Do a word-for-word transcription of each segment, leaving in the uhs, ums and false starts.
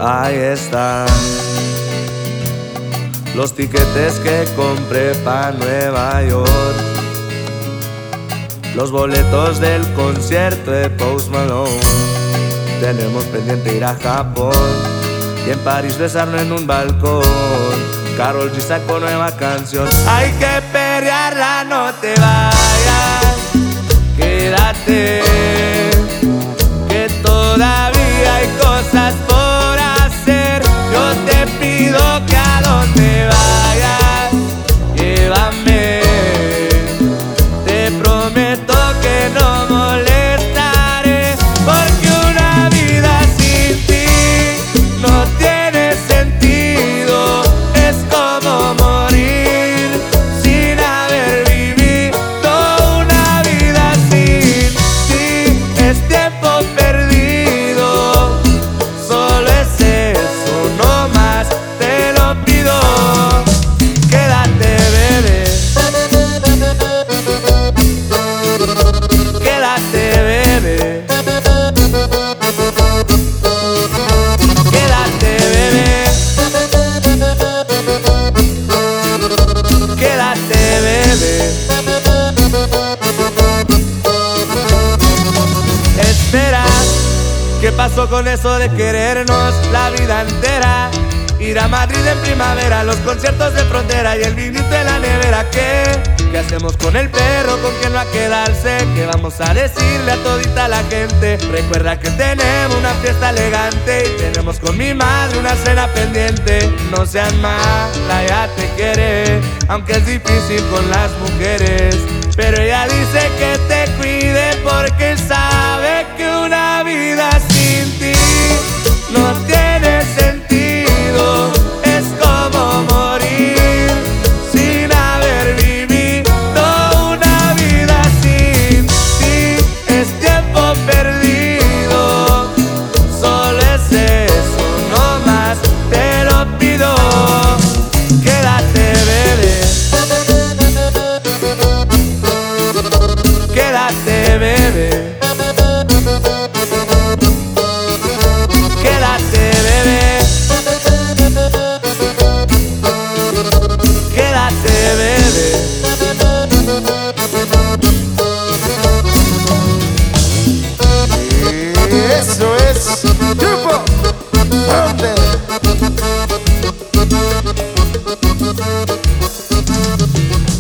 Ahí están los tiquetes que compré pa' Nueva York, los boletos del concierto de Post Malone. Tenemos pendiente ir a Japón y en París besarnos en un balcón. Karol G sacó nueva canción. Hay que perrearla, no te vayas, quédate, que todavía hay cosas por hacer. Yo te pido que a donde vayas, llévame. Te prometo que no molestaré, porque una vida sin ti no tiene sentido. Es como morir sin haber vivido. Una vida sin ti es tiempo perdido. Solo es eso, no más, te lo pido. Quédate, bebé. Quédate, bebé. Quédate, bebé. Quédate, bebé. Espera, ¿qué pasó con eso de querernos la vida entera? Ir a Madrid en primavera, los conciertos de frontera y el vinito en la nevera. ¿Qué? ¿Qué hacemos con el perro? ¿Con quién va a quedarse? ¿Qué vamos a decirle a todita la gente? Recuerda que tenemos una fiesta elegante y tenemos con mi madre una cena pendiente. No seas mala, ella te quiere, aunque es difícil con las mujeres. Pero ella dice que te cuide porque sabe que una vida sin ti no tiene sentido. Es como morir sin haber vivido. Una vida sin ti es tiempo perdido. Solo es eso, no más, te lo pido. Quédate, bebé. Quédate, bebé. Quédate, bebé. Quédate, bebé. Eso es Grupo Hombre.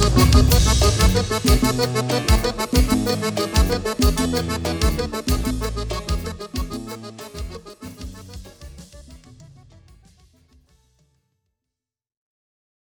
Thank you.